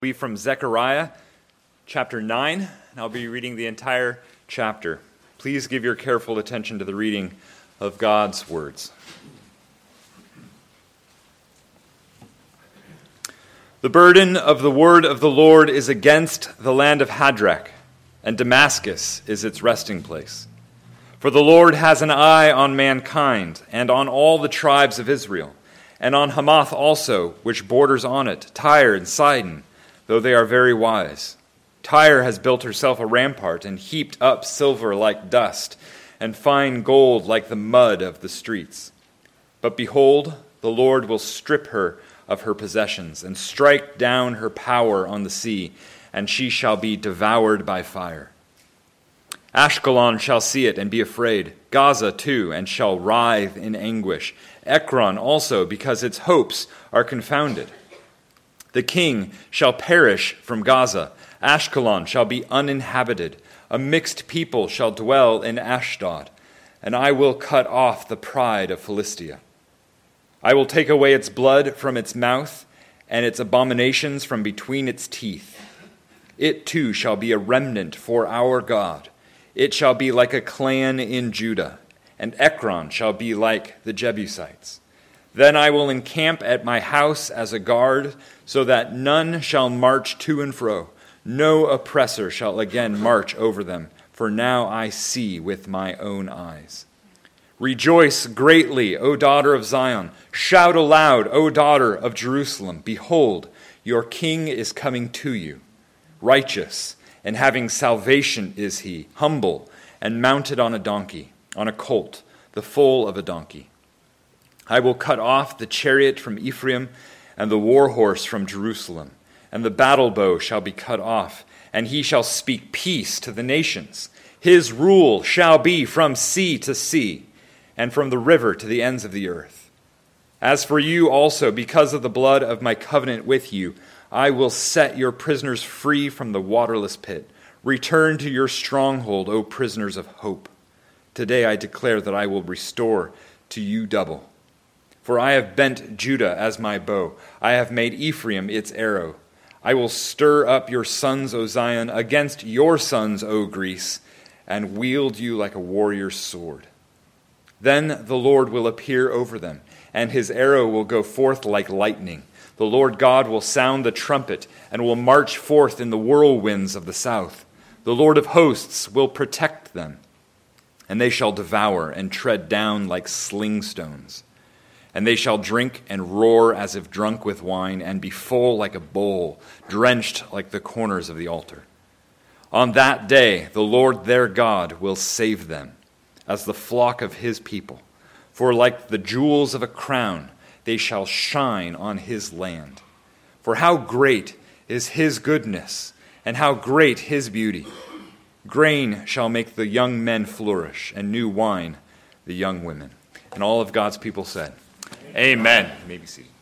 Be from Zechariah chapter 9, and I'll be reading the entire chapter. Please give your careful attention to the reading of God's words. The burden of the word of the Lord is against the land of Hadrach, and Damascus is its resting place. For the Lord has an eye on mankind, and on all the tribes of Israel, and on Hamath also, which borders on it, Tyre and Sidon, though they are very wise. Tyre has built herself a rampart and heaped up silver like dust and fine gold like the mud of the streets. But behold, the Lord will strip her of her possessions and strike down her power on the sea, and she shall be devoured by fire. Ashkelon shall see it and be afraid, Gaza too, and shall writhe in anguish, Ekron also, because its hopes are confounded. The king shall perish from Gaza. Ashkelon shall be uninhabited. A mixed people shall dwell in Ashdod. And I will cut off the pride of Philistia. I will take away its blood from its mouth, and its abominations from between its teeth. It too shall be a remnant for our God. It shall be like a clan in Judah, and Ekron shall be like the Jebusites. Then I will encamp at my house as a guard, so that none shall march to and fro. No oppressor shall again march over them, for now I see with my own eyes. Rejoice greatly, O daughter of Zion. Shout aloud, O daughter of Jerusalem. Behold, your king is coming to you. Righteous and having salvation is he, humble and mounted on a donkey, on a colt, the foal of a donkey. I will cut off the chariot from Ephraim and the war horse from Jerusalem, and the battle bow shall be cut off, and he shall speak peace to the nations. His rule shall be from sea to sea, and from the river to the ends of the earth. As for you also, because of the blood of my covenant with you, I will set your prisoners free from the waterless pit. Return to your stronghold, O prisoners of hope. Today I declare that I will restore to you double. For I have bent Judah as my bow. I have made Ephraim its arrow. I will stir up your sons, O Zion, against your sons, O Greece, and wield you like a warrior's sword. Then the Lord will appear over them, and his arrow will go forth like lightning. The Lord God will sound the trumpet, and will march forth in the whirlwinds of the south. The Lord of hosts will protect them, and they shall devour and tread down like sling stones. And they shall drink and roar as if drunk with wine, and be full like a bowl, drenched like the corners of the altar. On that day the Lord their God will save them, as the flock of his people. For like the jewels of a crown, they shall shine on his land. For how great is his goodness, and how great his beauty! Grain shall make the young men flourish, and new wine the young women. And all of God's people said, Amen. You may be seated.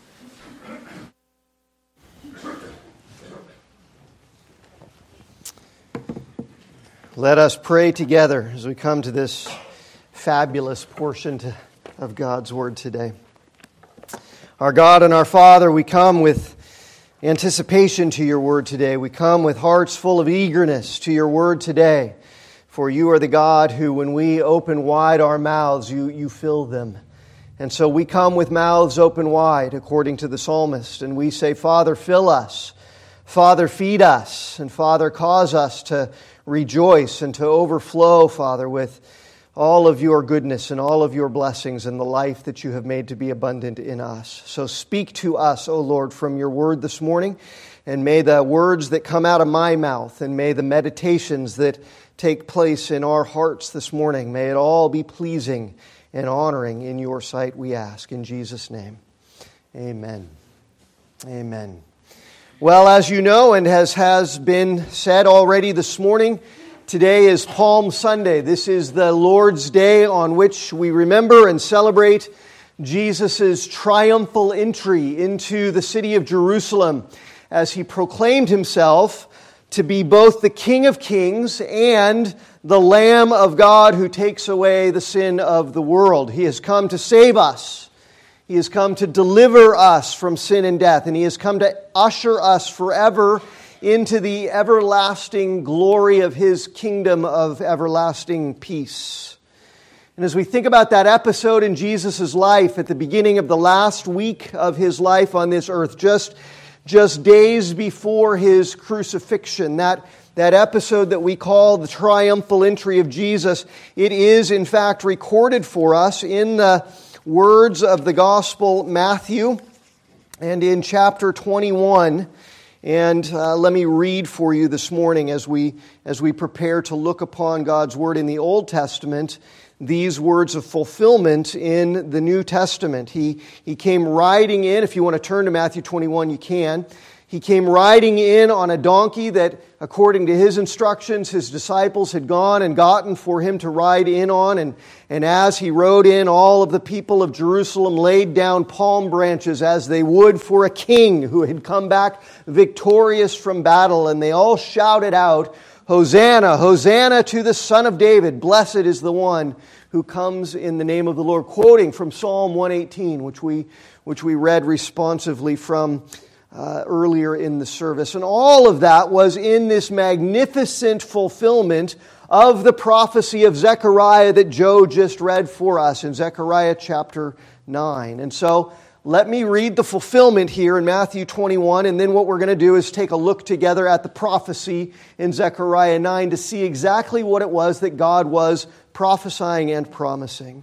Let us pray together as we come to this fabulous portion of God's Word today. Our God and our Father, we come with anticipation to your Word today. We come with hearts full of eagerness to your Word today. For you are the God who, when we open wide our mouths, you fill them. And so we come with mouths open wide, according to the psalmist, and we say, Father, fill us. Father, feed us. And Father, cause us to rejoice and to overflow, Father, with all of your goodness and all of your blessings and the life that you have made to be abundant in us. So speak to us, O Lord, from your word this morning, and may the words that come out of my mouth and may the meditations that take place in our hearts this morning, may it all be pleasing and honoring in your sight, we ask. In Jesus' name, amen. Amen. Well, as you know, and as has been said already this morning, today is Palm Sunday. This is the Lord's Day on which we remember and celebrate Jesus' triumphal entry into the city of Jerusalem as he proclaimed himself to be both the King of Kings and the Lamb of God who takes away the sin of the world. He has come to save us. He has come to deliver us from sin and death, and He has come to usher us forever into the everlasting glory of His kingdom of everlasting peace. And as we think about that episode in Jesus' life at the beginning of the last week of His life on this earth, just days before His crucifixion, that episode that we call the triumphal entry of Jesus, it is in fact recorded for us in the words of the Gospel Matthew and in chapter 21. And let me read for you this morning as we prepare to look upon God's Word in the Old Testament, these words of fulfillment in the New Testament. He came riding in. If you want to turn to Matthew 21, you can. He came riding in on a donkey that, according to His instructions, His disciples had gone and gotten for Him to ride in on. And as He rode in, all of the people of Jerusalem laid down palm branches as they would for a king who had come back victorious from battle. And they all shouted out, "Hosanna, Hosanna to the Son of David. Blessed is the one who comes in the name of the Lord." Quoting from Psalm 118, which we read responsively from earlier in the service. And all of that was in this magnificent fulfillment of the prophecy of Zechariah that Joe just read for us in Zechariah chapter 9. And so let me read the fulfillment here in Matthew 21, and then what we're going to do is take a look together at the prophecy in Zechariah 9 to see exactly what it was that God was prophesying and promising.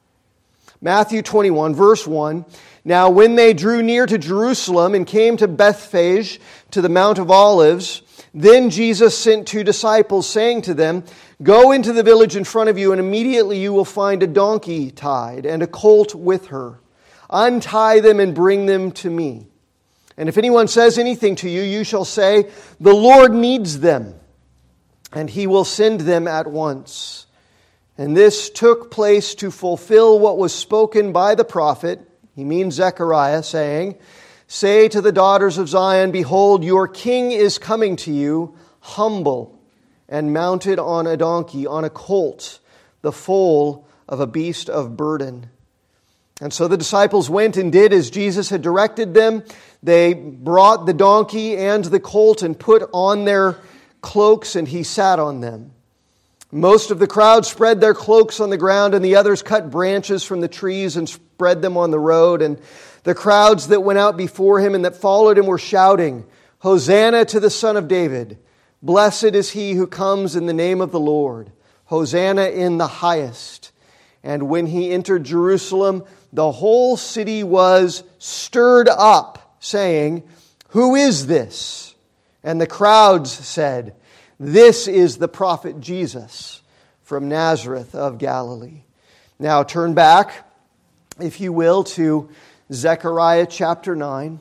Matthew 21, verse 1, "Now when they drew near to Jerusalem and came to Bethphage, to the Mount of Olives, then Jesus sent 2 disciples, saying to them, 'Go into the village in front of you, and immediately you will find a donkey tied and a colt with her. Untie them and bring them to me. And if anyone says anything to you, you shall say, the Lord needs them, and He will send them at once.' And this took place to fulfill what was spoken by the prophet," he means Zechariah, saying, "Say to the daughters of Zion, behold, your king is coming to you, humble and mounted on a donkey, on a colt, the foal of a beast of burden." And so the disciples went and did as Jesus had directed them. They brought the donkey and the colt and put on their cloaks, and He sat on them. Most of the crowd spread their cloaks on the ground, and the others cut branches from the trees and spread them on the road. And the crowds that went out before Him and that followed Him were shouting, "Hosanna to the Son of David! Blessed is He who comes in the name of the Lord! Hosanna in the highest!" And when He entered Jerusalem, the whole city was stirred up, saying, "Who is this?" And the crowds said, "This is the prophet Jesus from Nazareth of Galilee." Now turn back, if you will, to Zechariah chapter 9.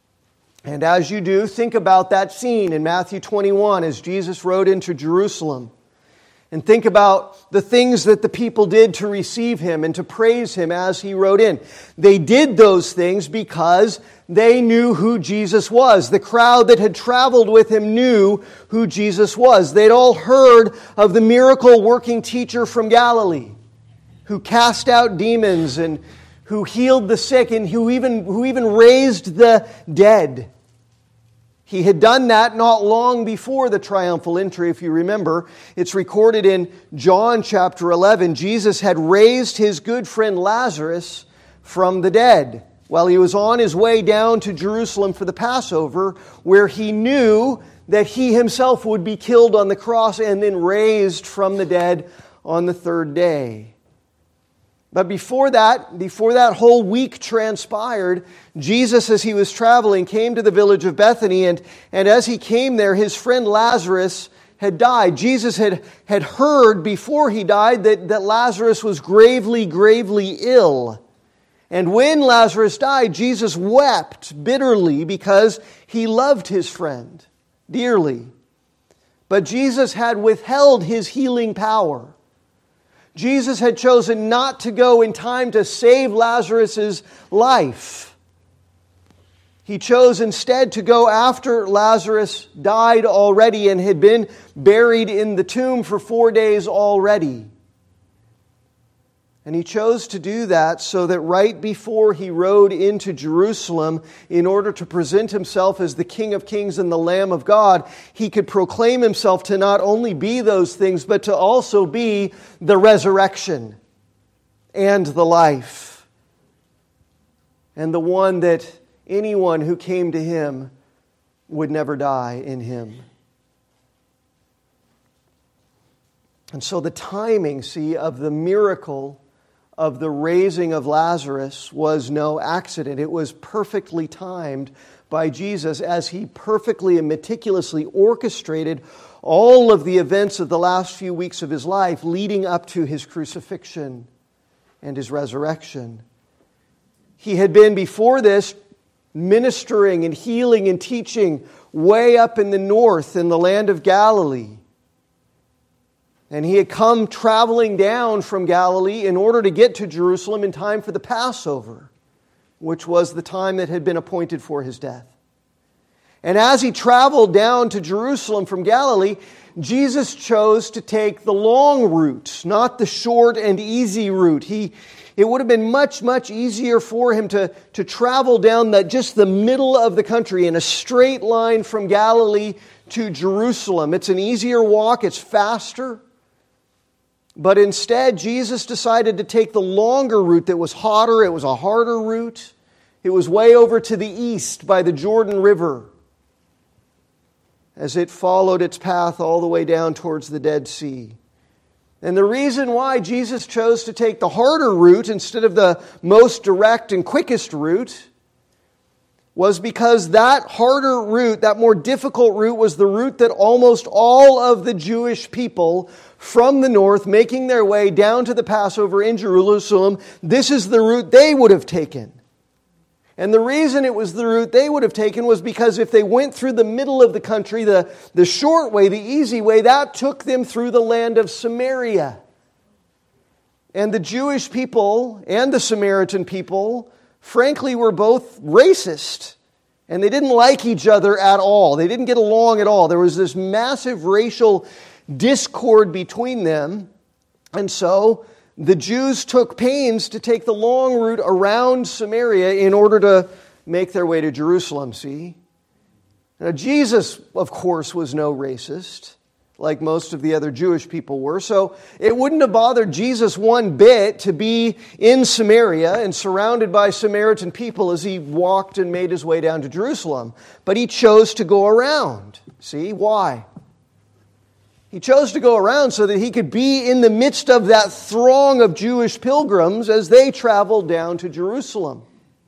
And as you do, think about that scene in Matthew 21 as Jesus rode into Jerusalem. And think about the things that the people did to receive Him and to praise Him as He rode in. They did those things because they knew who Jesus was. The crowd that had traveled with Him knew who Jesus was. They'd all heard of the miracle-working teacher from Galilee who cast out demons and who healed the sick and who even raised the dead. He had done that not long before the triumphal entry, if you remember. It's recorded in John chapter 11. Jesus had raised His good friend Lazarus from the dead while He was on His way down to Jerusalem for the Passover, where He knew that He Himself would be killed on the cross and then raised from the dead on the third day. But before that whole week transpired, Jesus, as He was traveling, came to the village of Bethany, and as He came there, His friend Lazarus had died. Jesus had heard before he died that Lazarus was gravely, gravely ill. And when Lazarus died, Jesus wept bitterly because He loved His friend dearly. But Jesus had withheld His healing power. Jesus had chosen not to go in time to save Lazarus' life. He chose instead to go after Lazarus died already and had been buried in the tomb for 4 days already. And he chose to do that so that right before he rode into Jerusalem in order to present himself as the King of Kings and the Lamb of God, he could proclaim himself to not only be those things, but to also be the resurrection and the life, and the one that anyone who came to him would never die in him. And so the timing, of the miracle of the raising of Lazarus was no accident. It was perfectly timed by Jesus as he perfectly and meticulously orchestrated all of the events of the last few weeks of his life leading up to his crucifixion and his resurrection. He had been before this ministering and healing and teaching way up in the north in the land of Galilee. And he had come traveling down from Galilee in order to get to Jerusalem in time for the Passover, which was the time that had been appointed for his death. And as he traveled down to Jerusalem from Galilee, Jesus chose to take the long route, not the short and easy route. It would have been much, much easier for him to travel down just the middle of the country in a straight line from Galilee to Jerusalem. It's an easier walk, it's faster. But instead, Jesus decided to take the longer route that was hotter. It was a harder route. It was way over to the east by the Jordan River as it followed its path all the way down towards the Dead Sea. And the reason why Jesus chose to take the harder route instead of the most direct and quickest route was because that harder route, that more difficult route, was the route that almost all of the Jewish people from the north making their way down to the Passover in Jerusalem, this is the route they would have taken. And the reason it was the route they would have taken was because if they went through the middle of the country, the short way, the easy way, that took them through the land of Samaria. And the Jewish people and the Samaritan people, frankly, were both racist. And they didn't like each other at all. They didn't get along at all. There was this massive racial discord between them. And so the Jews took pains to take the long route around Samaria in order to make their way to Jerusalem, see? Now, Jesus, of course, was no racist, like most of the other Jewish people were. So it wouldn't have bothered Jesus one bit to be in Samaria and surrounded by Samaritan people as he walked and made his way down to Jerusalem. But he chose to go around. See? Why? He chose to go around so that he could be in the midst of that throng of Jewish pilgrims as they traveled down to Jerusalem.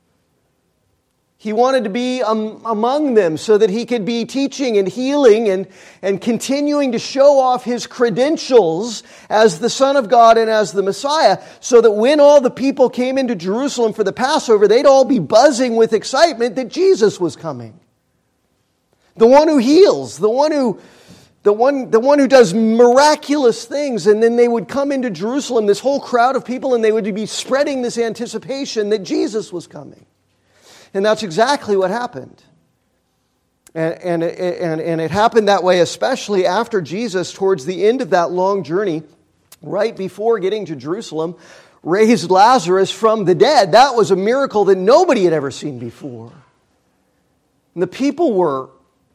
He wanted to be among them so that he could be teaching and healing and continuing to show off his credentials as the Son of God and as the Messiah, so that when all the people came into Jerusalem for the Passover, they'd all be buzzing with excitement that Jesus was coming. The one who heals, the one who does miraculous things. And then they would come into Jerusalem, this whole crowd of people, and they would be spreading this anticipation that Jesus was coming. And that's exactly what happened. And it happened that way, especially after Jesus, towards the end of that long journey, right before getting to Jerusalem, raised Lazarus from the dead. That was a miracle that nobody had ever seen before. And the people were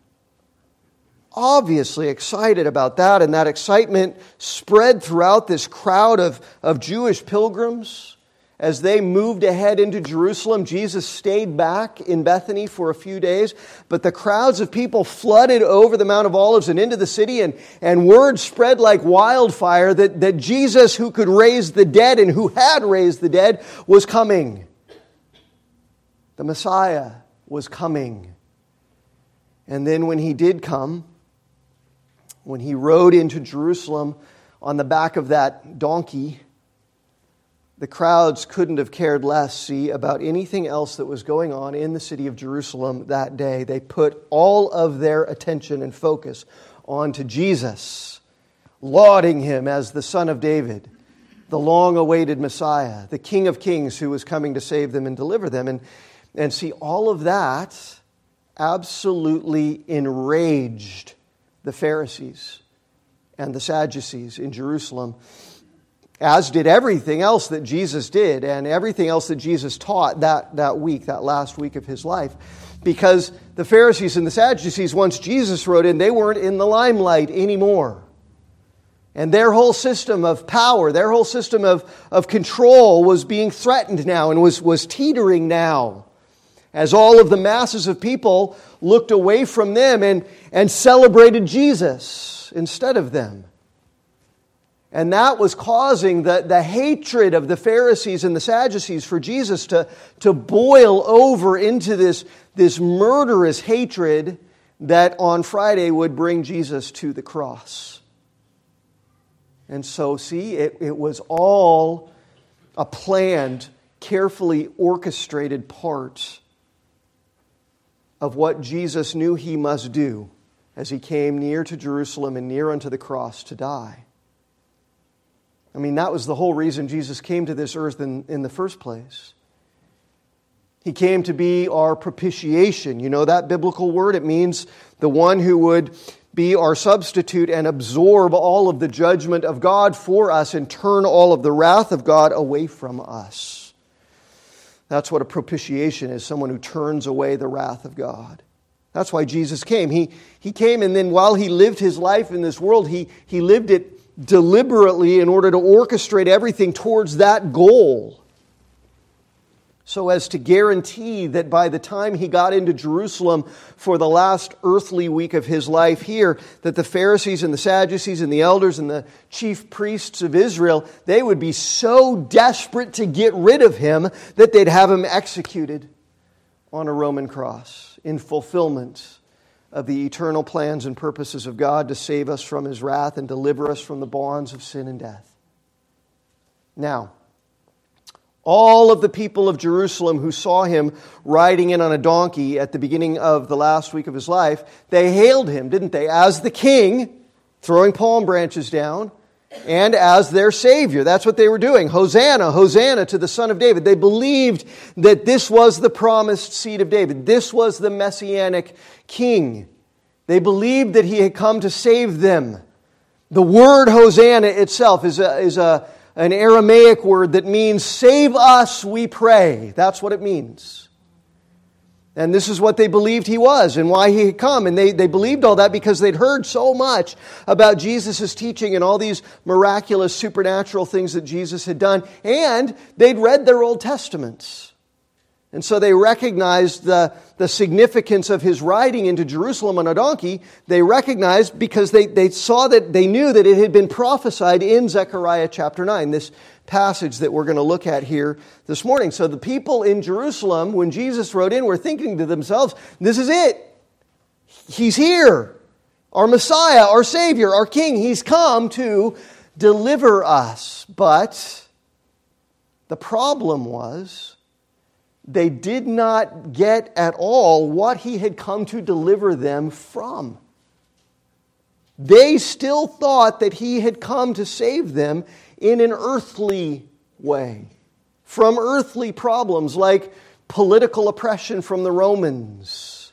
obviously excited about that, and that excitement spread throughout this crowd of Jewish pilgrims. As they moved ahead into Jerusalem, Jesus stayed back in Bethany for a few days, but the crowds of people flooded over the Mount of Olives and into the city, and word spread like wildfire that Jesus, who could raise the dead and who had raised the dead, was coming. The Messiah was coming. And then when he did come, when he rode into Jerusalem on the back of that donkey, the crowds couldn't have cared less, about anything else that was going on in the city of Jerusalem that day. They put all of their attention and focus onto Jesus, lauding him as the Son of David, the long-awaited Messiah, the King of Kings who was coming to save them and deliver them. And see, all of that absolutely enraged the Pharisees and the Sadducees in Jerusalem. as did everything else that Jesus did and everything else that Jesus taught that last week of his life. Because the Pharisees and the Sadducees, once Jesus rode in, they weren't in the limelight anymore. And their whole system of power, their whole system of control was being threatened now and was teetering now, as all of the masses of people looked away from them and celebrated Jesus instead of them. And that was causing the hatred of the Pharisees and the Sadducees for Jesus to boil over into this murderous hatred that on Friday would bring Jesus to the cross. And so, see, it was all a planned, carefully orchestrated part of what Jesus knew he must do as he came near to Jerusalem and near unto the cross to die. I mean, that was the whole reason Jesus came to this earth in the first place. He came to be our propitiation. You know that biblical word? It means the one who would be our substitute and absorb all of the judgment of God for us and turn all of the wrath of God away from us. That's what a propitiation is, someone who turns away the wrath of God. That's why Jesus came. He came, and then while he lived his life in this world, he lived it deliberately in order to orchestrate everything towards that goal, so as to guarantee that by the time he got into Jerusalem for the last earthly week of his life here, that the Pharisees and the Sadducees and the elders and the chief priests of Israel, they would be so desperate to get rid of him that they'd have him executed on a Roman cross in fulfillment of the eternal plans and purposes of God to save us from his wrath and deliver us from the bonds of sin and death. Now, all of the people of Jerusalem who saw him riding in on a donkey at the beginning of the last week of his life, they hailed him, didn't they, as the king, throwing palm branches down, and as their Savior. That's what they were doing. Hosanna, Hosanna to the Son of David. They believed that this was the promised seed of David. This was the Messianic King. They believed that he had come to save them. The word Hosanna itself is an Aramaic word that means, save us, we pray. That's what it means. And this is what they believed he was and why he had come. And they believed all that because they'd heard so much about Jesus' teaching and all these miraculous supernatural things that Jesus had done. And they'd read their Old Testaments. And so they recognized the significance of his riding into Jerusalem on a donkey. They recognized because they saw that they knew that it had been prophesied in Zechariah chapter 9, this passage that we're going to look at here this morning. So the people in Jerusalem, when Jesus rode in, were thinking to themselves, this is it. He's here. Our Messiah, our Savior, our King. He's come to deliver us. But the problem was, they did not get at all what he had come to deliver them from. They still thought that he had come to save them in an earthly way, from earthly problems like political oppression from the Romans.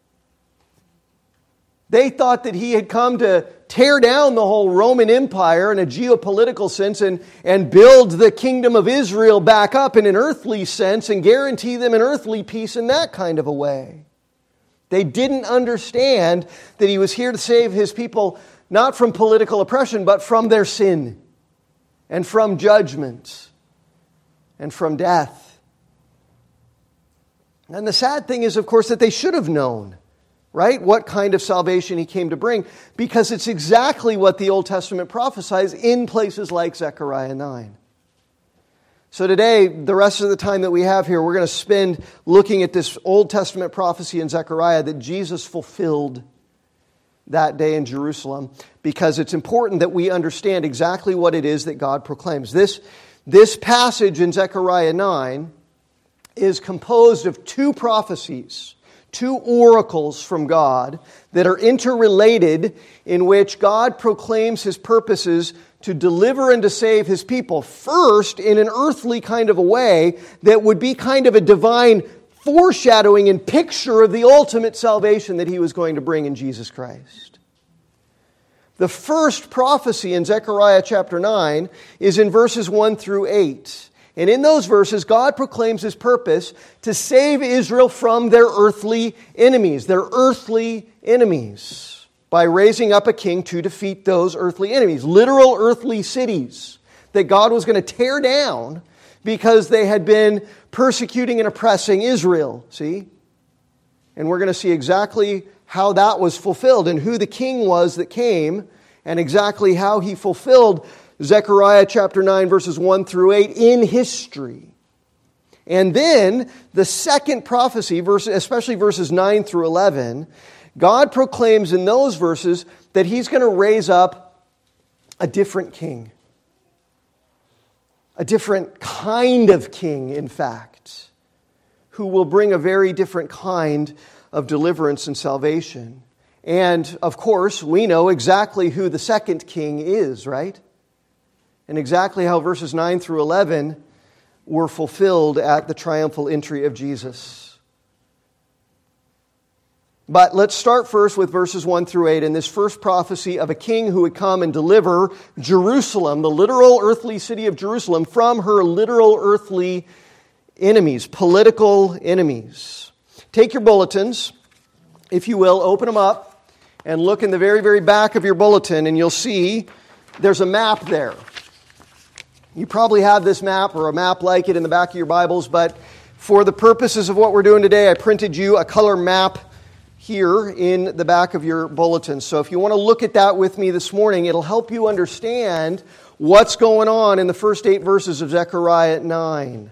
They thought that he had come to tear down the whole Roman Empire in a geopolitical sense and build the kingdom of Israel back up in an earthly sense and guarantee them an earthly peace in that kind of a way. They didn't understand that he was here to save his people not from political oppression, but from their sin and from judgment and from death. And the sad thing is, of course, that they should have known, right, what kind of salvation he came to bring, because it's exactly what the Old Testament prophesies in places like Zechariah 9. So today, the rest of the time that we have here, we're going to spend looking at this Old Testament prophecy in Zechariah that Jesus fulfilled that day in Jerusalem, because it's important that we understand exactly what it is that God proclaims. This passage in Zechariah 9 is composed of two prophecies, two oracles from God that are interrelated, in which God proclaims his purposes to deliver and to save his people, first in an earthly kind of a way that would be kind of a divine foreshadowing and picture of the ultimate salvation that he was going to bring in Jesus Christ. The first prophecy in Zechariah chapter 9 is in verses 1 through 8. And in those verses, God proclaims His purpose to save Israel from their earthly enemies, by raising up a king to defeat those earthly enemies, literal earthly cities that God was going to tear down because they had been persecuting and oppressing Israel, see? And we're going to see exactly how that was fulfilled and who the king was that came and exactly how he fulfilled Zechariah chapter 9 verses 1 through 8 in history. And then the second prophecy, especially verses 9 through 11, God proclaims in those verses that He's going to raise up a different king. A different kind of king, in fact, who will bring a very different kind of deliverance and salvation. And, of course, we know exactly who the second king is, right? And exactly how verses 9 through 11 were fulfilled at the triumphal entry of Jesus. But let's start first with verses 1 through 8 in this first prophecy of a king who would come and deliver Jerusalem, the literal earthly city of Jerusalem, from her literal earthly enemies, political enemies. Take your bulletins, if you will, open them up, and look in the very, very back of your bulletin, and you'll see there's a map there. You probably have this map or a map like it in the back of your Bibles, but for the purposes of what we're doing today, I printed you a color map here in the back of your bulletin. So if you want to look at that with me this morning, it'll help you understand what's going on in the first 8 verses of Zechariah 9.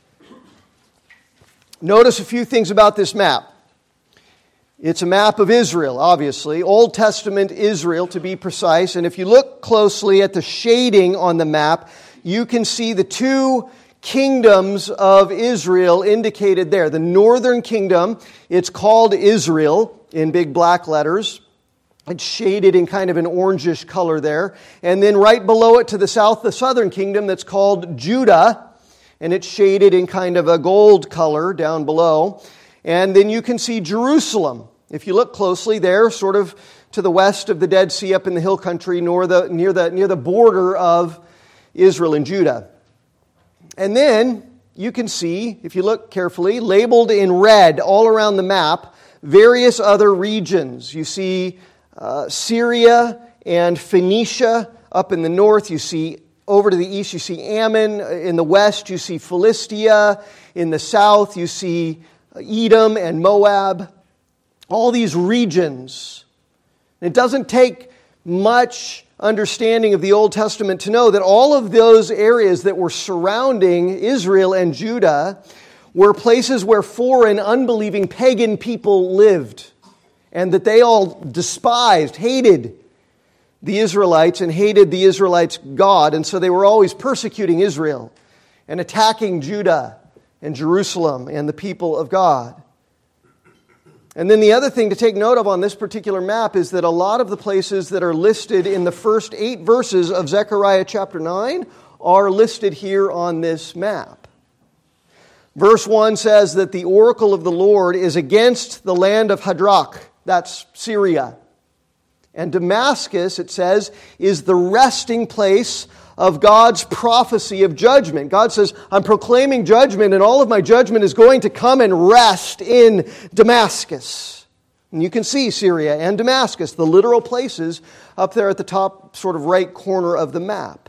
Notice a few things about this map. It's a map of Israel, obviously, Old Testament Israel to be precise. And if you look closely at the shading on the map, you can see the two kingdoms of Israel indicated there. The northern kingdom, it's called Israel in big black letters. It's shaded in kind of an orangish color there. And then right below it to the south, the southern kingdom that's called Judah. And it's shaded in kind of a gold color down below. And then you can see Jerusalem. If you look closely there, sort of to the west of the Dead Sea up in the hill country near the border of Israel and Judah. And then you can see, if you look carefully, labeled in red all around the map, various other regions. You see Syria and Phoenicia up in the north. You see over to the east, you see Ammon. In the west, you see Philistia. In the south, you see Edom and Moab. All these regions. It doesn't take much understanding of the Old Testament to know that all of those areas that were surrounding Israel and Judah were places where foreign, unbelieving, pagan people lived, and that they all despised, hated the Israelites and hated the Israelites' God, and so they were always persecuting Israel and attacking Judah and Jerusalem and the people of God. And then the other thing to take note of on this particular map is that a lot of the places that are listed in the first 8 verses of Zechariah chapter 9 are listed here on this map. Verse 1 says that the oracle of the Lord is against the land of Hadrach, that's Syria. And Damascus, it says, is the resting place of God's prophecy of judgment. God says, I'm proclaiming judgment, and all of my judgment is going to come and rest in Damascus. And you can see Syria and Damascus, the literal places, up there at the top sort of right corner of the map.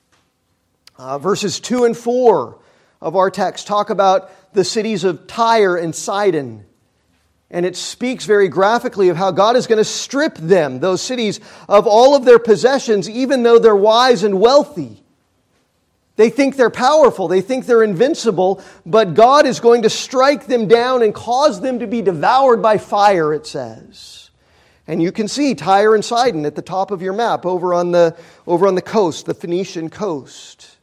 Verses 2 and 4 of our text talk about the cities of Tyre and Sidon. And it speaks very graphically of how God is going to strip them, those cities, of all of their possessions, even though they're wise and wealthy. They think they're powerful. They think they're invincible. But God is going to strike them down and cause them to be devoured by fire, it says. And you can see Tyre and Sidon at the top of your map over on the coast, the Phoenician coast.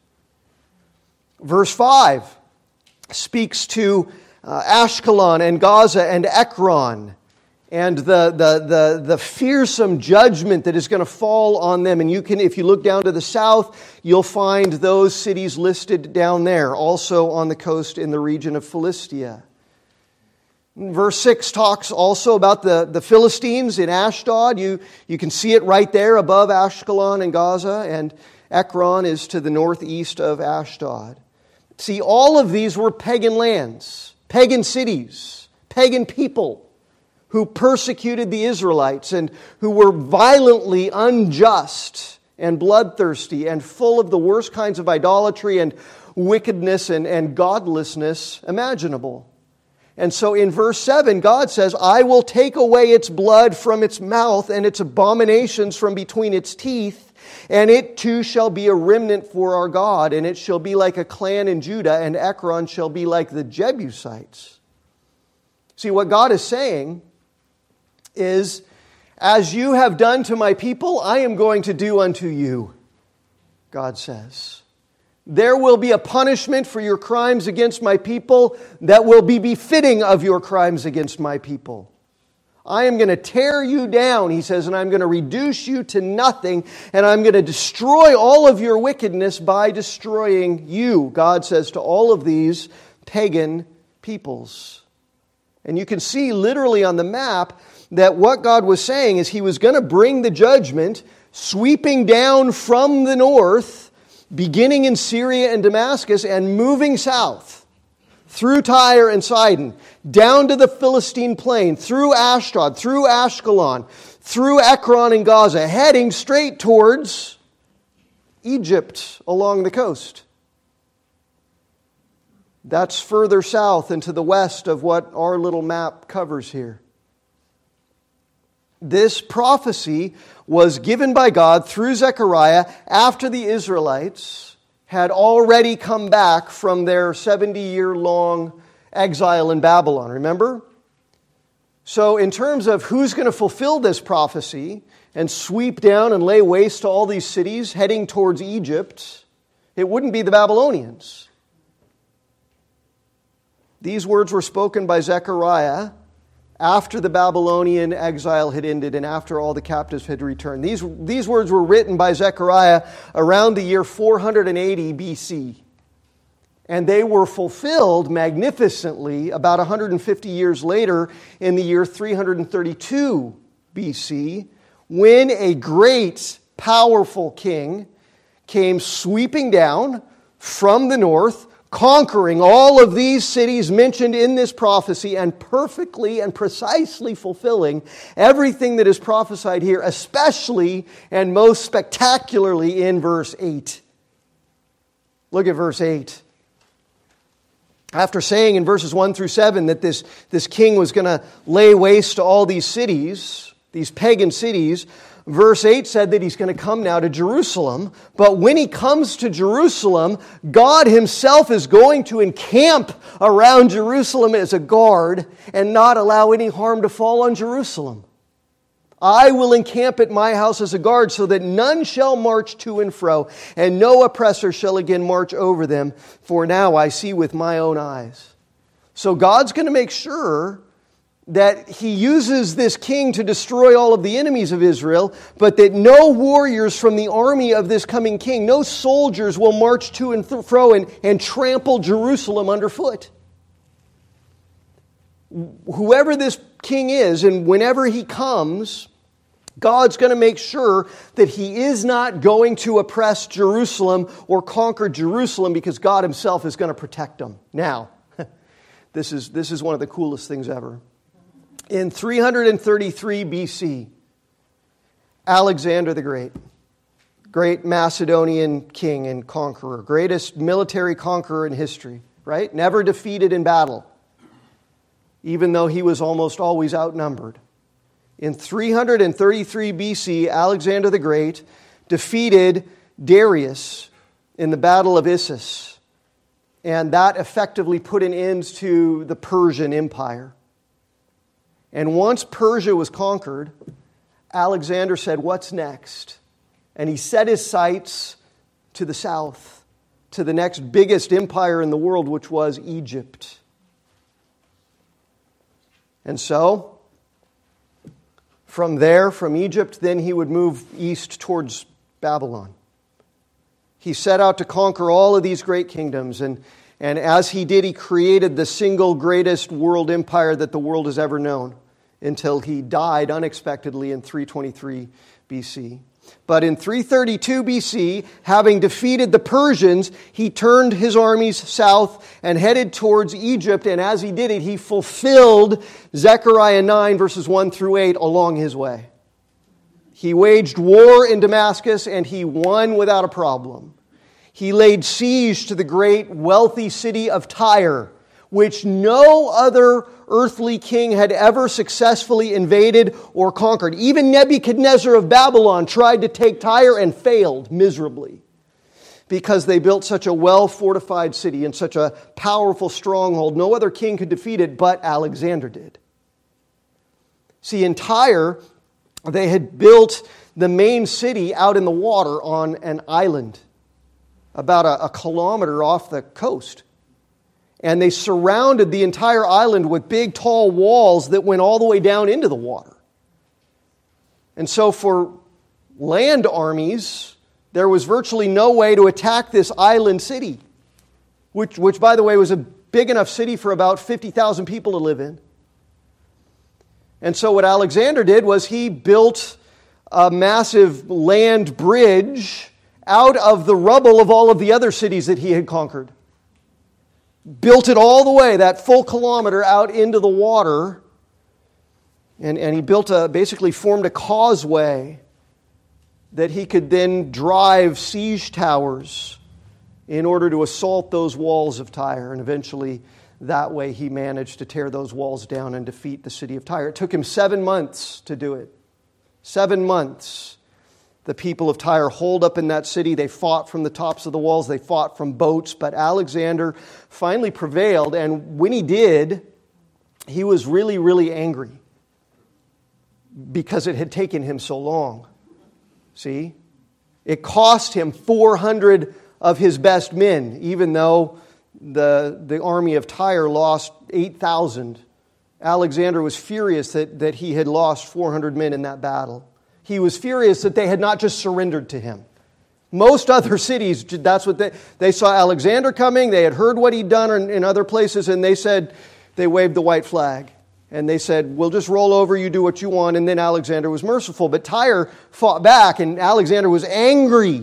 Verse 5 speaks to Ashkelon and Gaza and Ekron and the fearsome judgment that is going to fall on them. And you can, if you look down to the south, you'll find those cities listed down there, also on the coast in the region of Philistia. Verse 6 talks also about the Philistines in Ashdod. You can see it right there above Ashkelon and Gaza, and Ekron is to the northeast of Ashdod. See, all of these were pagan lands, pagan cities, pagan people who persecuted the Israelites and who were violently unjust and bloodthirsty and full of the worst kinds of idolatry and wickedness and godlessness imaginable. And so in verse 7, God says, I will take away its blood from its mouth and its abominations from between its teeth, and it too shall be a remnant for our God, and it shall be like a clan in Judah, and Ekron shall be like the Jebusites. See, what God is saying is, as you have done to my people, I am going to do unto you, God says. There will be a punishment for your crimes against my people that will be befitting of your crimes against my people. I am going to tear you down, he says, and I'm going to reduce you to nothing, and I'm going to destroy all of your wickedness by destroying you, God says to all of these pagan peoples. And you can see literally on the map that what God was saying is he was going to bring the judgment sweeping down from the north, beginning in Syria and Damascus and moving south through Tyre and Sidon, down to the Philistine plain, through Ashdod, through Ashkelon, through Ekron and Gaza, heading straight towards Egypt along the coast. That's further south and to the west of what our little map covers here. This prophecy was given by God through Zechariah after the Israelites had already come back from their 70-year-long exile in Babylon. Remember? So in terms of who's going to fulfill this prophecy and sweep down and lay waste to all these cities heading towards Egypt, it wouldn't be the Babylonians. These words were spoken by Zechariah after the Babylonian exile had ended and after all the captives had returned. These words were written by Zechariah around the year 480 BC. And they were fulfilled magnificently about 150 years later in the year 332 BC, when a great, powerful king came sweeping down from the north, conquering all of these cities mentioned in this prophecy and perfectly and precisely fulfilling everything that is prophesied here, especially and most spectacularly in verse 8. Look at verse 8. After saying in verses 1 through 7 that this king was going to lay waste to all these cities, these pagan cities, verse 8 said that he's going to come now to Jerusalem. But when he comes to Jerusalem, God himself is going to encamp around Jerusalem as a guard and not allow any harm to fall on Jerusalem. I will encamp at my house as a guard so that none shall march to and fro, and no oppressor shall again march over them. For now I see with my own eyes. So God's going to make sure that he uses this king to destroy all of the enemies of Israel, but that no warriors from the army of this coming king, no soldiers will march to and fro and trample Jerusalem underfoot. Whoever this king is, and whenever he comes, God's going to make sure that he is not going to oppress Jerusalem or conquer Jerusalem, because God himself is going to protect them. Now, this is one of the coolest things ever. In 333 BC, Alexander the great Macedonian king and conqueror, greatest military conqueror in history, right? Never defeated in battle, even though he was almost always outnumbered. In 333 BC, Alexander the Great defeated Darius in the Battle of Issus, and that effectively put an end to the Persian Empire. And once Persia was conquered, Alexander said, "What's next?" And he set his sights to the south, to the next biggest empire in the world, which was Egypt. And so, from there, from Egypt, then he would move east towards Babylon. He set out to conquer all of these great kingdoms, and And as he did, he created the single greatest world empire that the world has ever known until he died unexpectedly in 323 BC. But in 332 BC, having defeated the Persians, he turned his armies south and headed towards Egypt. And as he did it, he fulfilled Zechariah 9, verses 1 through 8 along his way. He waged war in Damascus, and he won without a problem. He laid siege to the great wealthy city of Tyre, which no other earthly king had ever successfully invaded or conquered. Even Nebuchadnezzar of Babylon tried to take Tyre and failed miserably because they built such a well-fortified city and such a powerful stronghold. No other king could defeat it, but Alexander did. See, in Tyre, they had built the main city out in the water on an island, about a kilometer off the coast. And they surrounded the entire island with big, tall walls that went all the way down into the water. And so for land armies, there was virtually no way to attack this island city, which by the way, was a big enough city for about 50,000 people to live in. And so what Alexander did was he built a massive land bridge out of the rubble of all of the other cities that he had conquered. Built it all the way, that full kilometer, out into the water. And he basically formed a causeway that he could then drive siege towers in order to assault those walls of Tyre. And eventually, that way, he managed to tear those walls down and defeat the city of Tyre. It took him 7 months to do it. 7 months. The people of Tyre holed up in that city. They fought from the tops of the walls. They fought from boats. But Alexander finally prevailed. And when he did, he was really, really angry because it had taken him so long. See? It cost him 400 of his best men, even though the army of Tyre lost 8,000. Alexander was furious that he had lost 400 men in that battle. He was furious that they had not just surrendered to him. Most other cities, that's what they saw Alexander coming. They had heard what he'd done in other places, and they waved the white flag. And they said, we'll just roll over, you do what you want. And then Alexander was merciful. But Tyre fought back, and Alexander was angry.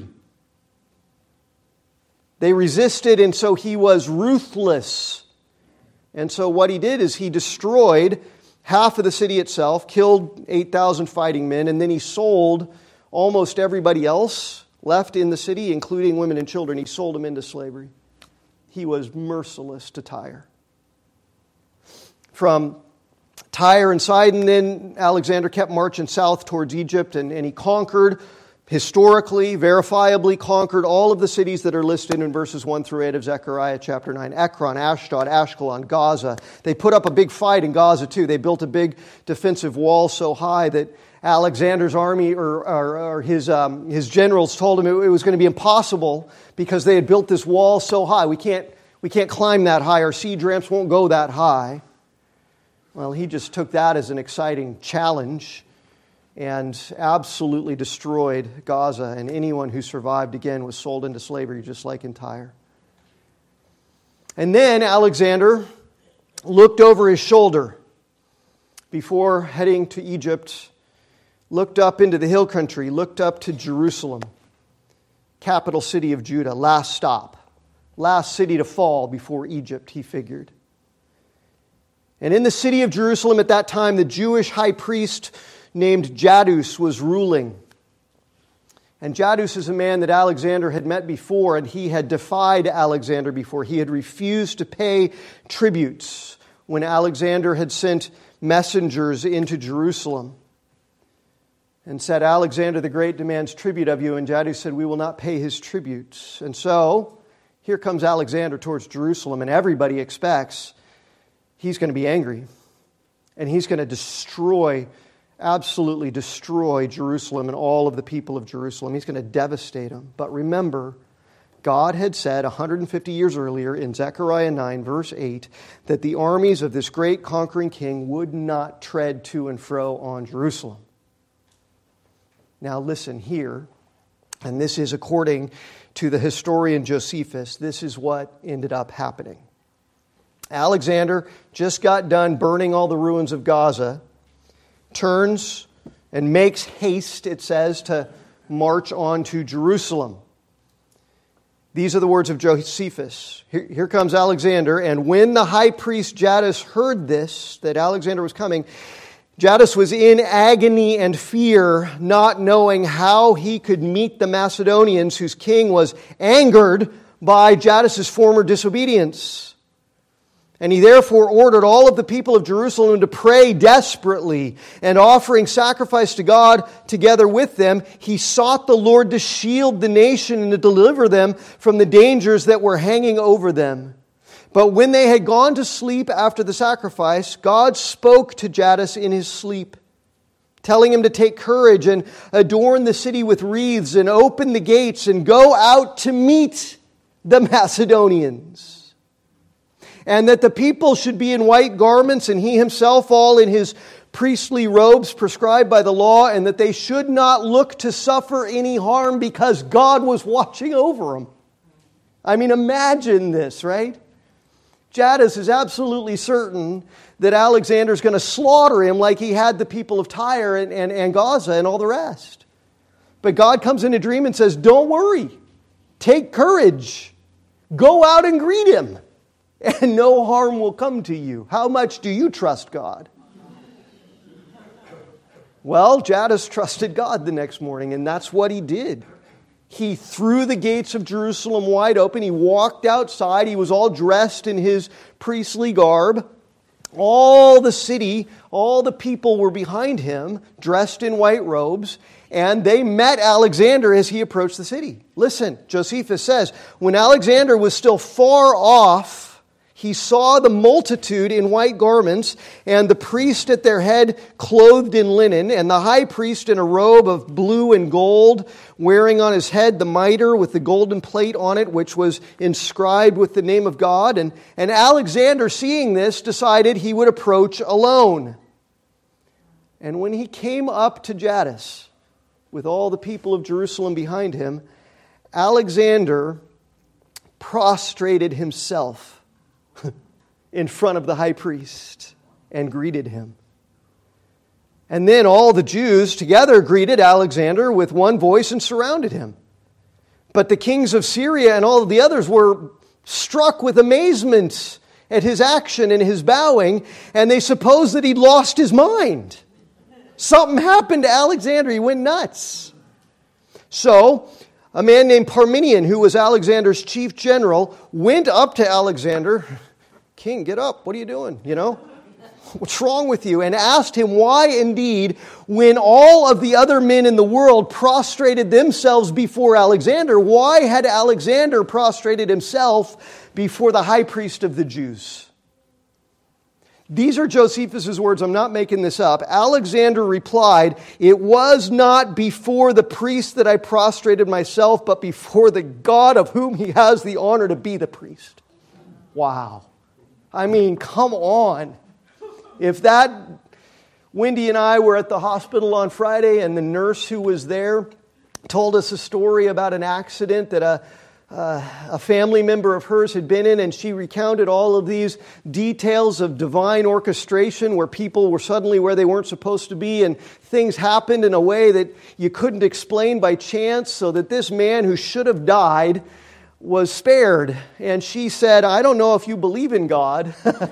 They resisted, and so he was ruthless. And so what he did is he destroyed half of the city itself, killed 8,000 fighting men, and then he sold almost everybody else left in the city, including women and children. He sold them into slavery. He was merciless to Tyre. From Tyre and Sidon, then Alexander kept marching south towards Egypt, and he conquered, historically, verifiably conquered all of the cities that are listed in verses 1 through 8 of Zechariah chapter 9. Ekron, Ashdod, Ashkelon, Gaza. They put up a big fight in Gaza too. They built a big defensive wall so high that Alexander's army or his generals told him it was going to be impossible because they had built this wall so high. We can't climb that high. Our siege ramps won't go that high. Well, he just took that as an exciting challenge and absolutely destroyed Gaza. And anyone who survived, again, was sold into slavery, just like in Tyre. And then Alexander looked over his shoulder before heading to Egypt, looked up into the hill country, looked up to Jerusalem, capital city of Judah, last stop, last city to fall before Egypt, he figured. And in the city of Jerusalem at that time, the Jewish high priest named Jaddus was ruling. And Jaddus is a man that Alexander had met before, and he had defied Alexander before. He had refused to pay tributes when Alexander had sent messengers into Jerusalem and said, Alexander the Great demands tribute of you. And Jaddus said, we will not pay his tributes. And so, here comes Alexander towards Jerusalem, and everybody expects he's going to be angry. And he's going to absolutely destroy Jerusalem and all of the people of Jerusalem. He's going to devastate them. But remember, God had said 150 years earlier in Zechariah 9, verse 8, that the armies of this great conquering king would not tread to and fro on Jerusalem. Now listen here. And this is according to the historian Josephus. This is what ended up happening. Alexander just got done burning all the ruins of Gaza, turns and makes haste, it says, to march on to Jerusalem. These are the words of Josephus. Here comes Alexander, and when the high priest Jaddas heard this, that Alexander was coming, Jaddas was in agony and fear, not knowing how he could meet the Macedonians, whose king was angered by Jaddas's former disobedience. And he therefore ordered all of the people of Jerusalem to pray desperately, and offering sacrifice to God together with them, he sought the Lord to shield the nation and to deliver them from the dangers that were hanging over them. But when they had gone to sleep after the sacrifice, God spoke to Jaddas in his sleep, telling him to take courage and adorn the city with wreaths and open the gates and go out to meet the Macedonians. And that the people should be in white garments, and he himself all in his priestly robes prescribed by the law, and that they should not look to suffer any harm because God was watching over them. I mean, imagine this, right? Jaddas is absolutely certain that Alexander's going to slaughter him like he had the people of Tyre and Gaza and all the rest. But God comes in a dream and says, don't worry, take courage, go out and greet him, and no harm will come to you. How much do you trust God? Well, Jaddas trusted God the next morning, and that's what he did. He threw the gates of Jerusalem wide open. He walked outside. He was all dressed in his priestly garb. All the city, all the people were behind him, dressed in white robes, and they met Alexander as he approached the city. Listen, Josephus says, when Alexander was still far off, he saw the multitude in white garments, and the priest at their head clothed in linen, and the high priest in a robe of blue and gold, wearing on his head the mitre with the golden plate on it, which was inscribed with the name of God. And Alexander, seeing this, decided he would approach alone. And when he came up to Jaddas, with all the people of Jerusalem behind him, Alexander prostrated himself in front of the high priest and greeted him. And then all the Jews together greeted Alexander with one voice and surrounded him. But the kings of Syria and all of the others were struck with amazement at his action and his bowing, and they supposed that he'd lost his mind. Something happened to Alexander. He went nuts. So a man named Parmenion, who was Alexander's chief general, went up to Alexander. King, get up. What are you doing? What's wrong with you? And asked him why indeed, when all of the other men in the world prostrated themselves before Alexander, why had Alexander prostrated himself before the high priest of the Jews? These are Josephus' words. I'm not making this up. Alexander replied, "It was not before the priest that I prostrated myself, but before the God of whom he has the honor to be the priest." Wow. I mean, come on. If Wendy and I were at the hospital on Friday and the nurse who was there told us a story about an accident that a family member of hers had been in, and she recounted all of these details of divine orchestration where people were suddenly where they weren't supposed to be, and things happened in a way that you couldn't explain by chance, so that this man who should have died was spared. And she said, "I don't know if you believe in God."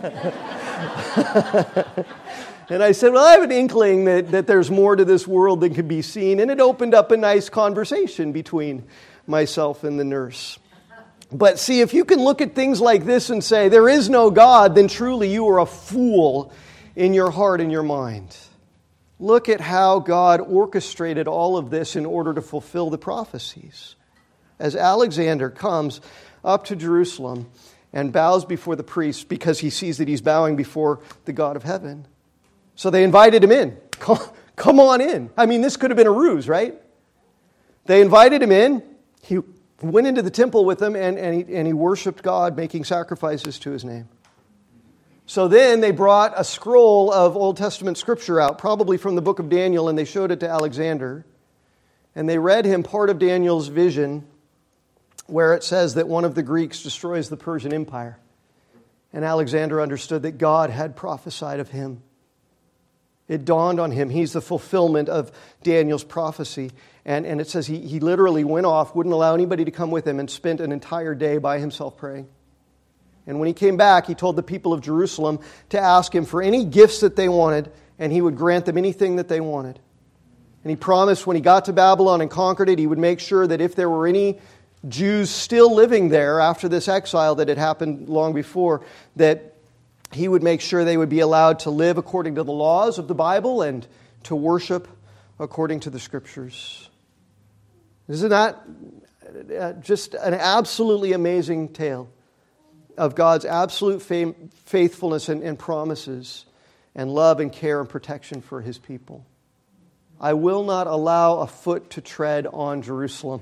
And I said, "Well, I have an inkling that there's more to this world than can be seen." And it opened up a nice conversation between myself and the nurse. But see, if you can look at things like this and say, there is no God, then truly you are a fool in your heart and your mind. Look at how God orchestrated all of this in order to fulfill the prophecies. As Alexander comes up to Jerusalem and bows before the priest because he sees that he's bowing before the God of heaven. So they invited him in. Come on in. I mean, this could have been a ruse, right? They invited him in. He went into the temple with them and he worshiped God, making sacrifices to his name. So then they brought a scroll of Old Testament scripture out, probably from the book of Daniel, and they showed it to Alexander. And they read him part of Daniel's vision where it says that one of the Greeks destroys the Persian Empire. And Alexander understood that God had prophesied of him. It dawned on him. He's the fulfillment of Daniel's prophecy. And it says he literally went off, wouldn't allow anybody to come with him, and spent an entire day by himself praying. And when he came back, he told the people of Jerusalem to ask him for any gifts that they wanted, and he would grant them anything that they wanted. And he promised when he got to Babylon and conquered it, he would make sure that if there were any Jews still living there after this exile that had happened long before, that he would make sure they would be allowed to live according to the laws of the Bible and to worship according to the Scriptures. Isn't that just an absolutely amazing tale of God's absolute faithfulness and promises and love and care and protection for His people? I will not allow a foot to tread on Jerusalem,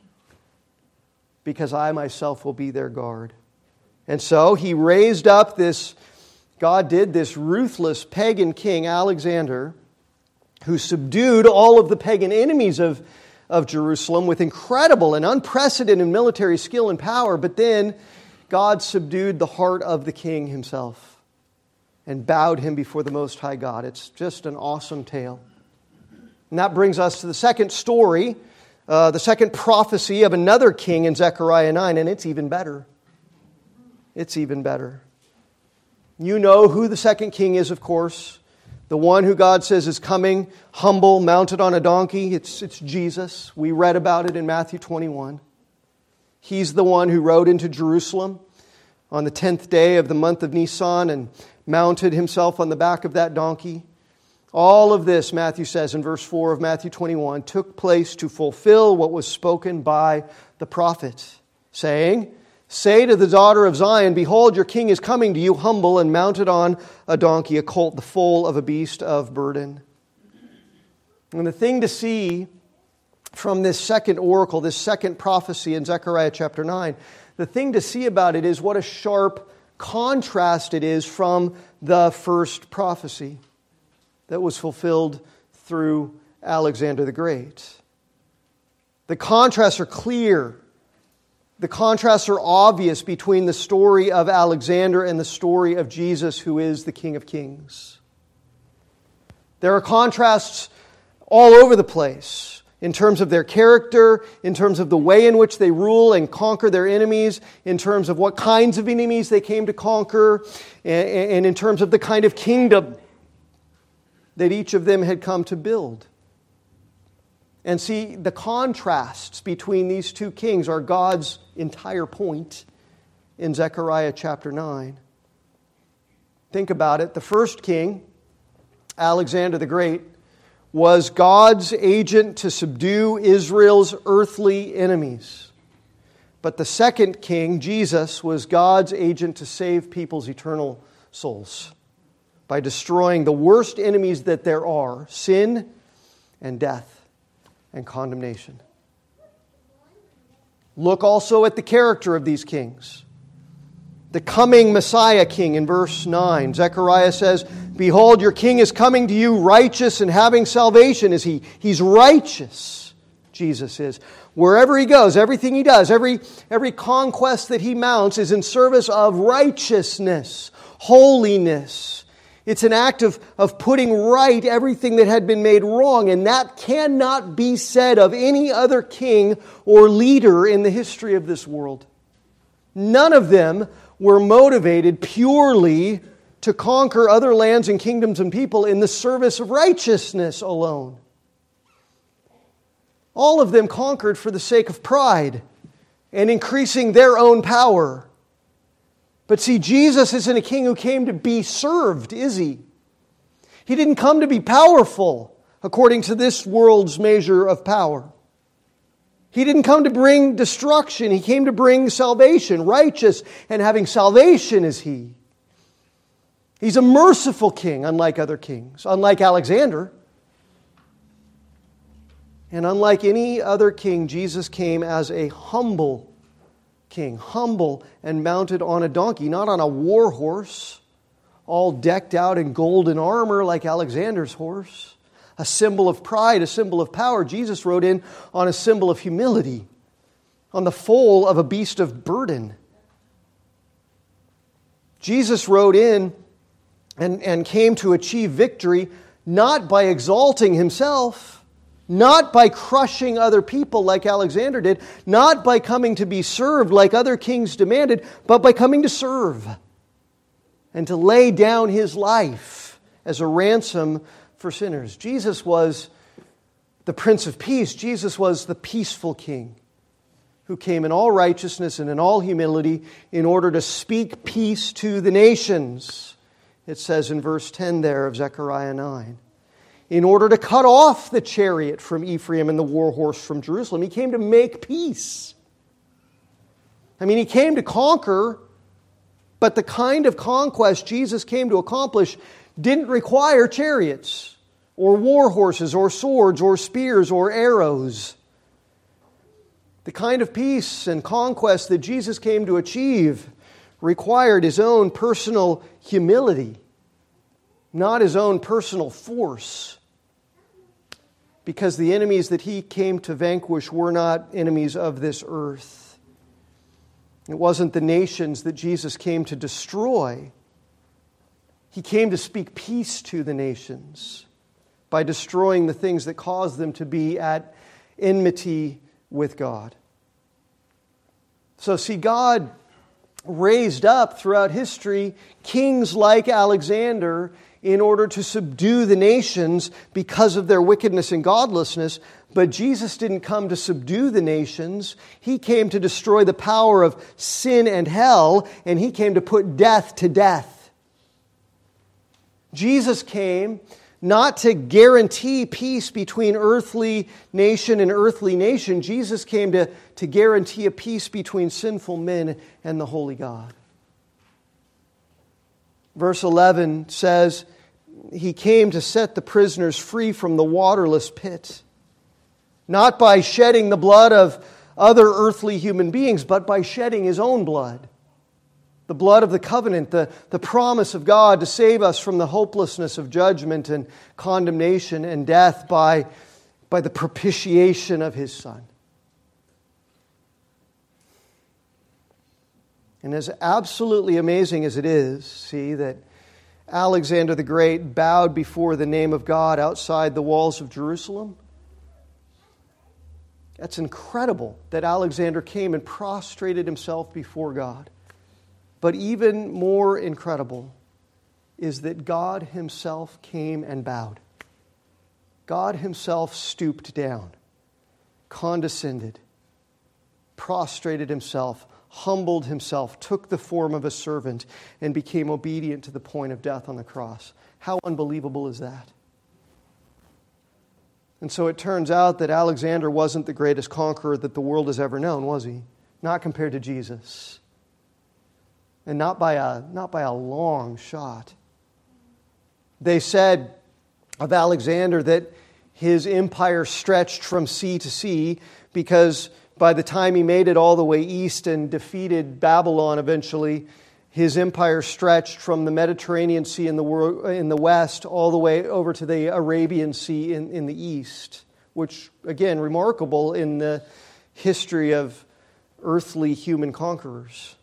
because I myself will be their guard. And so he raised up God did this ruthless pagan king, Alexander, who subdued all of the pagan enemies of Jerusalem with incredible and unprecedented military skill and power. But then God subdued the heart of the king himself and bowed him before the Most High God. It's just an awesome tale. And that brings us to the second story, the second prophecy of another king in Zechariah 9, and it's even better. It's even better. You know who the second king is, of course. The one who God says is coming, humble, mounted on a donkey. It's Jesus. We read about it in Matthew 21. He's the one who rode into Jerusalem on the 10th day of the month of Nisan and mounted himself on the back of that donkey. All of this, Matthew says in verse 4 of Matthew 21, took place to fulfill what was spoken by the prophet, saying, "Say to the daughter of Zion, behold, your king is coming to you humble and mounted on a donkey, a colt, the foal of a beast of burden." And the thing to see from this second oracle, this second prophecy in Zechariah chapter 9, the thing to see about it is what a sharp contrast it is from the first prophecy that was fulfilled through Alexander the Great. The contrasts are clear. The contrasts are obvious between the story of Alexander and the story of Jesus, who is the King of Kings. There are contrasts all over the place in terms of their character, in terms of the way in which they rule and conquer their enemies, in terms of what kinds of enemies they came to conquer, and in terms of the kind of kingdom that each of them had come to build. And see, the contrasts between these two kings are God's entire point in Zechariah chapter 9. Think about it. The first king, Alexander the Great, was God's agent to subdue Israel's earthly enemies. But the second king, Jesus, was God's agent to save people's eternal souls by destroying the worst enemies that there are, sin and death and condemnation. Look also at the character of these kings. The coming Messiah king in verse 9. Zechariah says, "Behold, your king is coming to you righteous and having salvation." Is he? He's righteous, Jesus is. Wherever he goes, everything he does, every conquest that he mounts is in service of righteousness, holiness. It's an act of putting right everything that had been made wrong, and that cannot be said of any other king or leader in the history of this world. None of them were motivated purely to conquer other lands and kingdoms and people in the service of righteousness alone. All of them conquered for the sake of pride and increasing their own power. But see, Jesus isn't a king who came to be served, is he? He didn't come to be powerful according to this world's measure of power. He didn't come to bring destruction. He came to bring salvation. Righteous and having salvation is he. He's a merciful king, unlike other kings, unlike Alexander. And unlike any other king, Jesus came as a humble king, humble and mounted on a donkey, not on a war horse, all decked out in golden armor like Alexander's horse, a symbol of pride, a symbol of power. Jesus rode in on a symbol of humility, on the foal of a beast of burden. Jesus rode in and came to achieve victory not by exalting himself, not by crushing other people like Alexander did, not by coming to be served like other kings demanded, but by coming to serve and to lay down his life as a ransom for sinners. Jesus was the Prince of Peace. Jesus was the peaceful King who came in all righteousness and in all humility in order to speak peace to the nations. It says in verse 10 there of Zechariah 9. In order to cut off the chariot from Ephraim and the war horse from Jerusalem. He came to make peace. He came to conquer, but the kind of conquest Jesus came to accomplish didn't require chariots or war horses or swords or spears or arrows. The kind of peace and conquest that Jesus came to achieve required his own personal humility, not his own personal force. Because the enemies that he came to vanquish were not enemies of this earth. It wasn't the nations that Jesus came to destroy. He came to speak peace to the nations by destroying the things that caused them to be at enmity with God. So see, God raised up throughout history kings like Alexander in order to subdue the nations because of their wickedness and godlessness. But Jesus didn't come to subdue the nations. He came to destroy the power of sin and hell, and he came to put death to death. Jesus came not to guarantee peace between earthly nation and earthly nation. Jesus came to guarantee a peace between sinful men and the holy God. Verse 11 says, he came to set the prisoners free from the waterless pit, not by shedding the blood of other earthly human beings, but by shedding his own blood. The blood of the covenant, the promise of God to save us from the hopelessness of judgment and condemnation and death by the propitiation of his Son. And as absolutely amazing as it is, see, that Alexander the Great bowed before the name of God outside the walls of Jerusalem, that's incredible that Alexander came and prostrated himself before God. But even more incredible is that God himself came and bowed. God himself stooped down, condescended, prostrated himself, humbled himself, took the form of a servant, and became obedient to the point of death on the cross. How unbelievable is that? And so it turns out that Alexander wasn't the greatest conqueror that the world has ever known, was he? Not compared to Jesus. And not by a long shot. They said of Alexander that his empire stretched from sea to sea because by the time he made it all the way east and defeated Babylon eventually, his empire stretched from the Mediterranean Sea in the west all the way over to the Arabian Sea in the east, which, again, remarkable in the history of earthly human conquerors.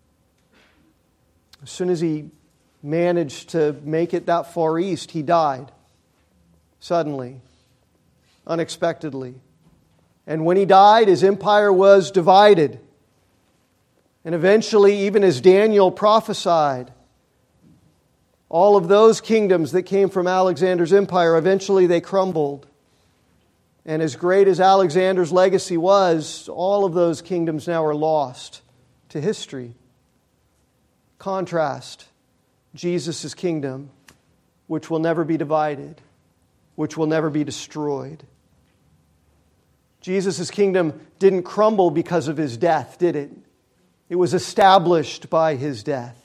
As soon as he managed to make it that far east, he died. Suddenly. Unexpectedly. And when he died, his empire was divided. And eventually, even as Daniel prophesied, all of those kingdoms that came from Alexander's empire, eventually they crumbled. And as great as Alexander's legacy was, all of those kingdoms now are lost to history. Contrast Jesus' kingdom, which will never be divided, which will never be destroyed. Jesus' kingdom didn't crumble because of his death, did it? It was established by his death.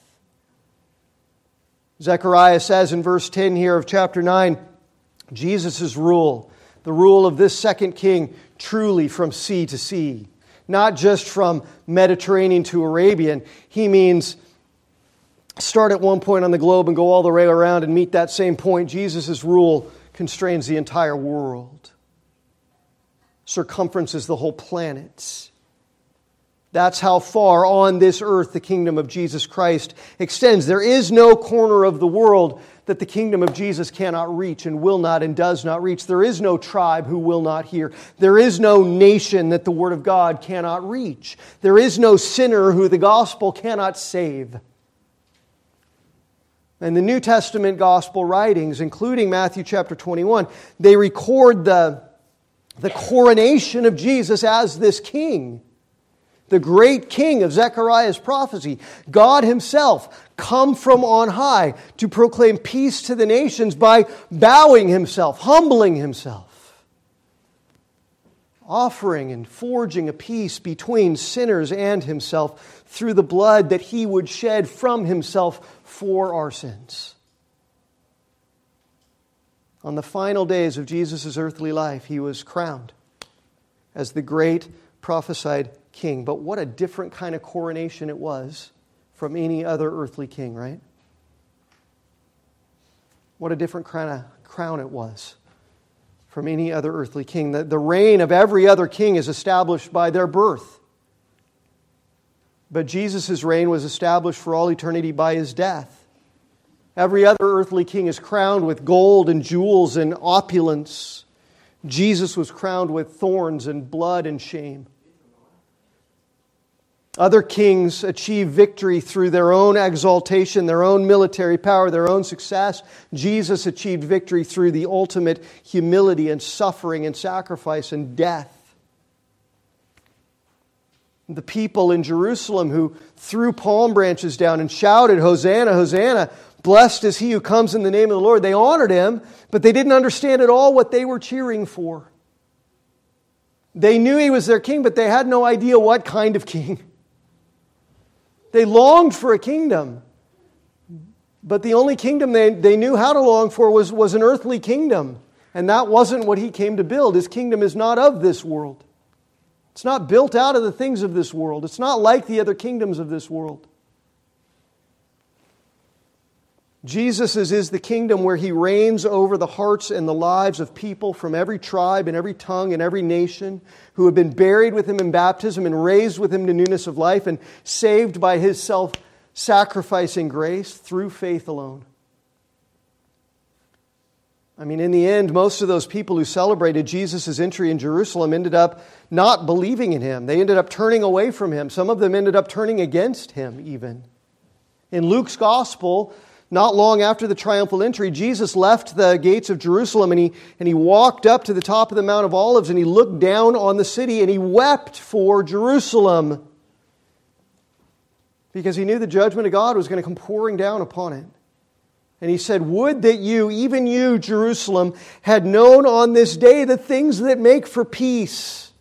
Zechariah says in verse 10 here of chapter 9, Jesus' rule, the rule of this second king, truly from sea to sea. Not just from Mediterranean to Arabian. He means start at one point on the globe and go all the way around and meet that same point. Jesus' rule constrains the entire world, circumferences the whole planet. That's how far on this earth the kingdom of Jesus Christ extends. There is no corner of the world that the kingdom of Jesus cannot reach and will not and does not reach. There is no tribe who will not hear. There is no nation that the Word of God cannot reach. There is no sinner who the gospel cannot save. And the New Testament gospel writings, including Matthew chapter 21, they record the coronation of Jesus as this king. The great king of Zechariah's prophecy, God Himself, come from on high to proclaim peace to the nations by bowing Himself, humbling Himself, offering and forging a peace between sinners and Himself through the blood that He would shed from Himself for our sins. On the final days of Jesus' earthly life, He was crowned as the great prophesied king. But what a different kind of coronation it was from any other earthly king, right? What a different kind of crown it was from any other earthly king. The reign of every other king is established by their birth. But Jesus' reign was established for all eternity by His death. Every other earthly king is crowned with gold and jewels and opulence. Jesus was crowned with thorns and blood and shame. Other kings achieve victory through their own exaltation, their own military power, their own success. Jesus achieved victory through the ultimate humility and suffering and sacrifice and death. The people in Jerusalem who threw palm branches down and shouted, "Hosanna, Hosanna, blessed is He who comes in the name of the Lord." They honored Him, but they didn't understand at all what they were cheering for. They knew He was their king, but they had no idea what kind of king. They longed for a kingdom, but the only kingdom they knew how to long for was an earthly kingdom. And that wasn't what He came to build. His kingdom is not of this world. It's not built out of the things of this world. It's not like the other kingdoms of this world. Jesus' is the kingdom where He reigns over the hearts and the lives of people from every tribe and every tongue and every nation who have been buried with Him in baptism and raised with Him to newness of life and saved by His self-sacrificing grace through faith alone. I mean, in the end, most of those people who celebrated Jesus' entry in Jerusalem ended up not believing in Him. They ended up turning away from Him. Some of them ended up turning against Him even. In Luke's gospel, not long after the triumphal entry, Jesus left the gates of Jerusalem and he walked up to the top of the Mount of Olives and He looked down on the city and He wept for Jerusalem because He knew the judgment of God was going to come pouring down upon it. And He said, "Would that you, even you, Jerusalem, had known on this day the things that make for peace.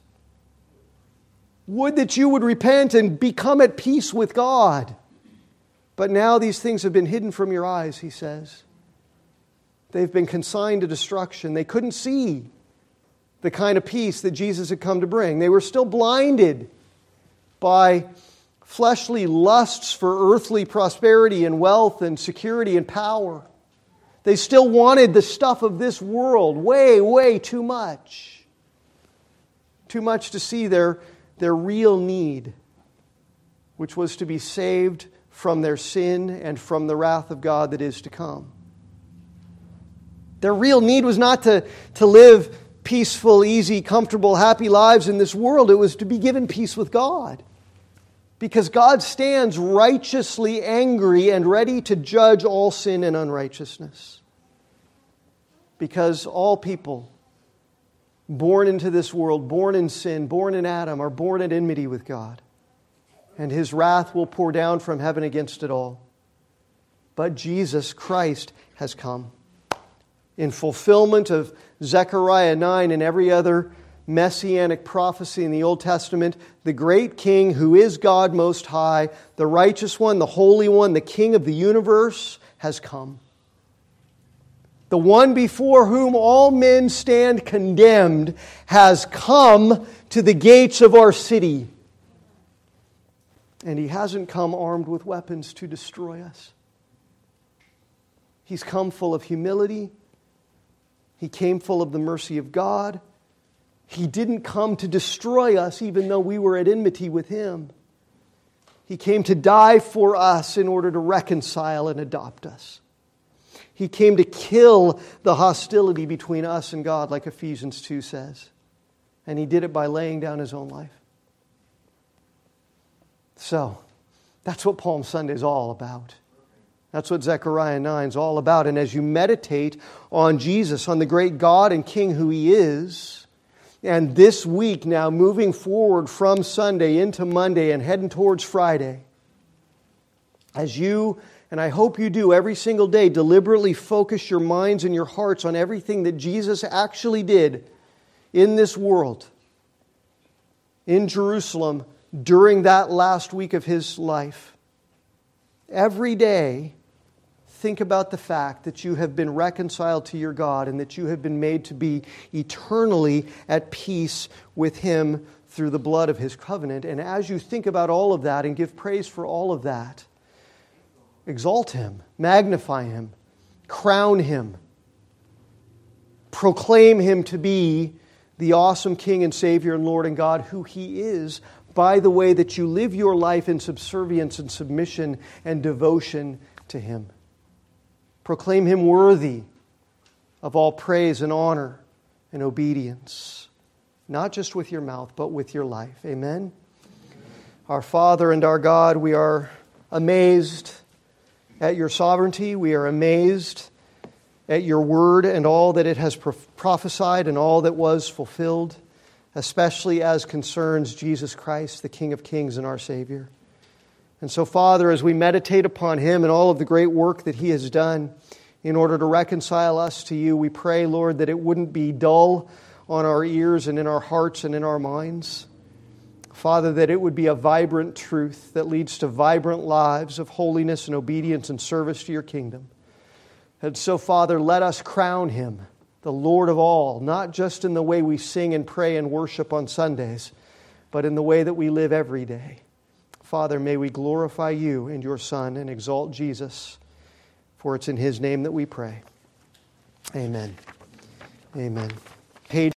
Would that you would repent and become at peace with God. But now these things have been hidden from your eyes," He says. They've been consigned to destruction. They couldn't see the kind of peace that Jesus had come to bring. They were still blinded by fleshly lusts for earthly prosperity and wealth and security and power. They still wanted the stuff of this world way, way too much. Too much to see their real need, which was to be saved from their sin and from the wrath of God that is to come. Their real need was not to live peaceful, easy, comfortable, happy lives in this world. It was to be given peace with God. Because God stands righteously angry and ready to judge all sin and unrighteousness. Because all people born into this world, born in sin, born in Adam, are born at enmity with God. And His wrath will pour down from heaven against it all. But Jesus Christ has come. In fulfillment of Zechariah 9 and every other messianic prophecy in the Old Testament, the great King who is God Most High, the righteous one, the Holy One, the King of the universe, has come. The one before whom all men stand condemned has come to the gates of our city. And He hasn't come armed with weapons to destroy us. He's come full of humility, He came full of the mercy of God. He didn't come to destroy us even though we were at enmity with Him. He came to die for us in order to reconcile and adopt us. He came to kill the hostility between us and God, like Ephesians 2 says. And He did it by laying down His own life. So, that's what Palm Sunday is all about. That's what Zechariah 9 is all about. And as you meditate on Jesus, on the great God and King who He is, and this week now moving forward from Sunday into Monday and heading towards Friday, as you, and I hope you do every single day, deliberately focus your minds and your hearts on everything that Jesus actually did in this world, in Jerusalem, during that last week of His life. Every day, think about the fact that you have been reconciled to your God and that you have been made to be eternally at peace with Him through the blood of His covenant. And as you think about all of that and give praise for all of that, exalt Him, magnify Him, crown Him, proclaim Him to be the awesome King and Savior and Lord and God who He is, by the way that you live your life in subservience and submission and devotion to Him. Proclaim Him worthy of all praise and honor and obedience, not just with your mouth, but with your life. Amen? Our Father and our God, we are amazed at Your sovereignty. We are amazed at Your word and all that it has prophesied and all that was fulfilled, especially as concerns Jesus Christ, the King of Kings and our Savior. And so, Father, as we meditate upon Him and all of the great work that He has done in order to reconcile us to You, we pray, Lord, that it wouldn't be dull on our ears and in our hearts and in our minds. Father, that it would be a vibrant truth that leads to vibrant lives of holiness and obedience and service to Your kingdom. And so, Father, let us crown Him the Lord of all, not just in the way we sing and pray and worship on Sundays, but in the way that we live every day. Father, may we glorify You and Your Son and exalt Jesus, for it's in His name that we pray. Amen. Amen. Page